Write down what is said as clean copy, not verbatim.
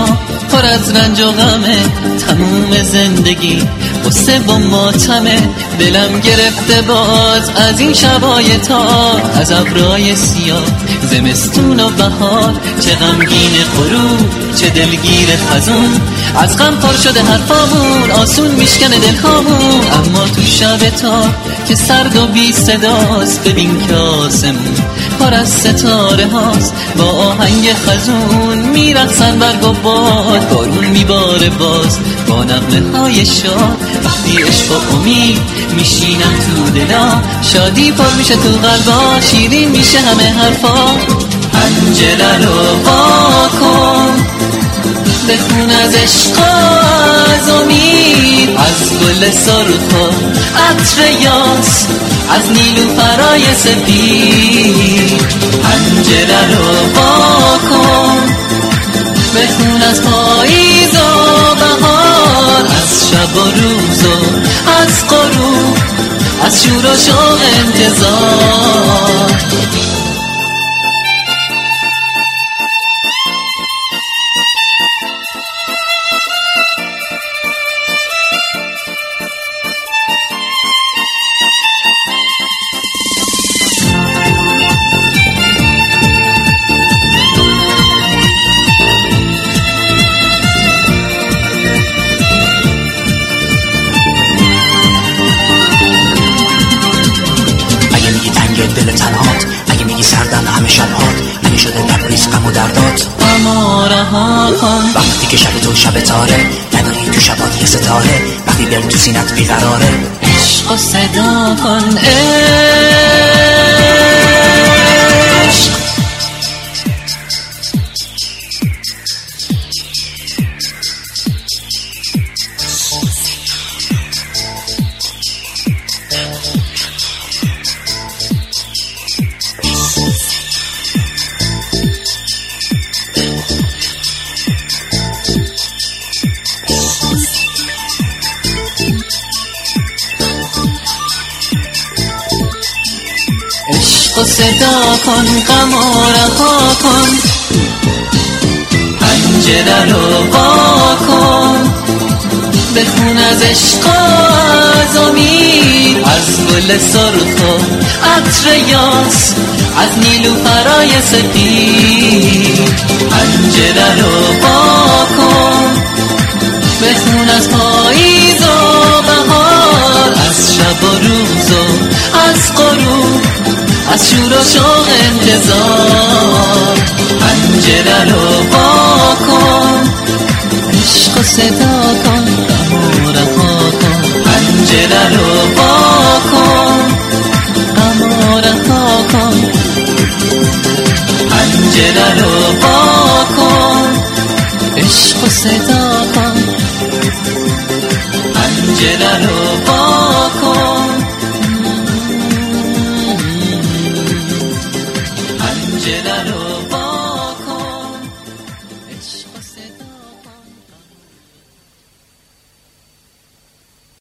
پر از رنج و غمه، تموم زندگی قصه و ماتمه. دلم گرفته باز از این شبای تار، از ابرای سیاه زمستون و بهار. چه غمگین غروب چه دلگیر خزون، از غم پر شده حرفامون، آسون میشکنه دلهامون. اما تو شب تار که سرد و بی صداست، ببین که آسمون پر از ستاره هاست. با آهنگ خزون میرقصن برگ و باد، بارون میباره باز با نغمه های شاد. وقتی عشق و امید میشینن تو دلا، شادی پر میشه تو قلبا، شیرین میشه همه حرفا. پنجره رو وا کن، بخون از عشق از امید، از گل سرخ و عطر یاس، از نیلوفرای سپید. پنجره رو وا کن، بخون از پاییز و بهار، از شب و روز و از غروب، از شور و شوق انتظار. دل تنهات، اگه میگی سردن همه شبهات، اگه شده لبریز غم و دردات، اما رها کن. وقتی که شب تو شب تاره، نداری تو شبات یه ستاره، وقتی دل تو سینت بیقراره، عشق و صدا کن. عشق عشق و صدا کن، غم و رها کن. پنجره رو وا کن، بخون از عشق از امید، از گل سرخ و عطر یاس، از نیلوفرای سپید. پنجره رو وا کن، بخون از پاییز و بهار، از شب و روز و از غروب، از شور و شوق انتظار. پنجره رو وا کن، عشق و صدا کن، غم و رها کن. پنجره رو وا کن، غم و رها کن. پنجره رو وا کن، عشق و صدا کن. پنجره رو وا